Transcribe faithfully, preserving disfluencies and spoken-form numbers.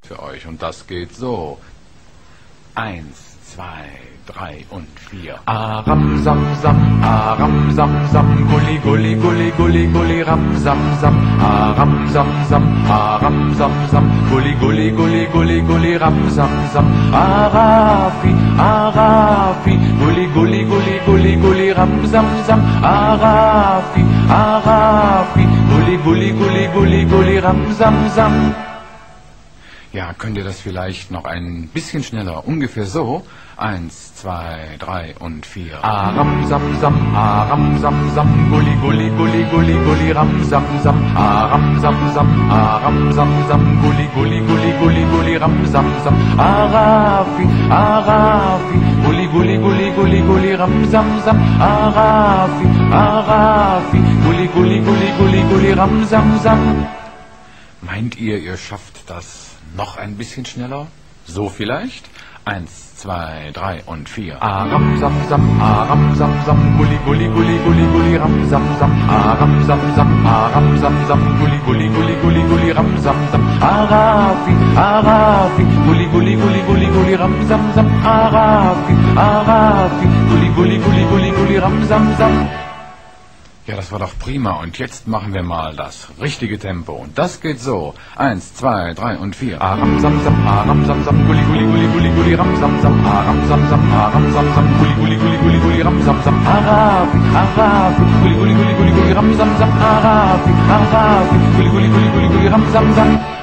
für euch und das geht so. Eins, zwei, drei und vier. Aram, sam, sam, aram, sam, sam, gulli, gulli, gulli, gulli, gulli, ram, sam, sam, aram, sam, sam, aram, sam, sam, gulli, gulli, gulli, gulli, gulli, ram, sam, sam, arafi, arafi, gulli, gulli, gulli, gulli, gulli, ram, sam, sam, arafi, arafi, gulli, gulli, gulli, gulli, gulli, ram, sam, sam. Ja, könnt ihr das vielleicht noch ein bisschen schneller? Ungefähr so. Eins, zwei, drei und vier. Aram, sam, sam, aram, sam, sam, gulli, gulli, gulli, gulli, gulli, ram, sam, sam, aram, sam, sam, aram, sam, sam, gulli, gulli, gulli, gulli, gulli, ram, sam, sam, arafi, arafi, gulli, gulli, gulli, gulli, gulli, ram, sam, sam, arafi, arafi, gulli, gulli, gulli, gulli, gulli, ram, sam, sam. Meint ihr, ihr schafft das noch ein bisschen schneller? So vielleicht? Eins, zwei, drei und vier. Aram, sam, sam, aram, sam, sam, gulli, gulli, gulli, gulli, gulli, ram, sam, sam, aram, sam, sam, aram, sam, sam, gulli, gulli, gulli, gulli, gulli, ram, sam, sam, arafi, arafi, gulli, gulli, gulli, gulli, gulli, ram, sam, sam, arafi, arafi, gulli, gulli, gulli, gulli, gulli, ram, sam, sam. Ja, das war doch prima. Und jetzt machen wir mal das richtige Tempo. Und das geht so. Eins, zwei, drei und vier. Aram, sam, sam, aram, sam, sam, gulli, gulli, gulli, gulli, gulli, ram, sam, sam, aram, sam, sam, aram, sam, sam, gulli, gulli, gulli, gulli, gulli, ram, sam, sam, arafi, arafi, gulli, gulli, gulli, gulli, gulli, ram, sam, sam, arafi, arafi, gulli, gulli, gulli, gulli, gulli, ram, sam, sam.